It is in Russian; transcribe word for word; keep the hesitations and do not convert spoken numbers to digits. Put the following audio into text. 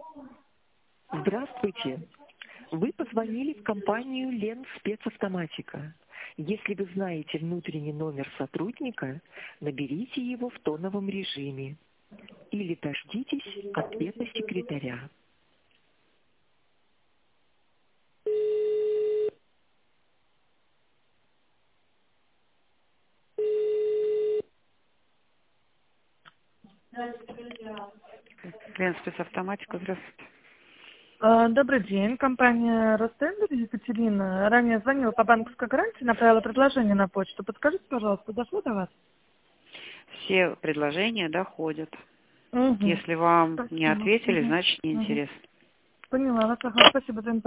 Здравствуйте. Вы позвонили в компанию Лен Спецавтоматика. Если вы знаете внутренний номер сотрудника, наберите его в тоновом режиме или дождитесь ответа секретаря. Лен Спецавтоматика, здравствуйте. А, Добрый день, компания Ростендер, Екатерина. Ранее звонила по банковской гарантии, направила предложение на почту. Подскажите, пожалуйста, дошло до вас? Все предложения доходят. Угу. Если вам не Спасибо. ответили, Угу. значит Угу. неинтересно. Поняла вас. Ага, спасибо за информацию.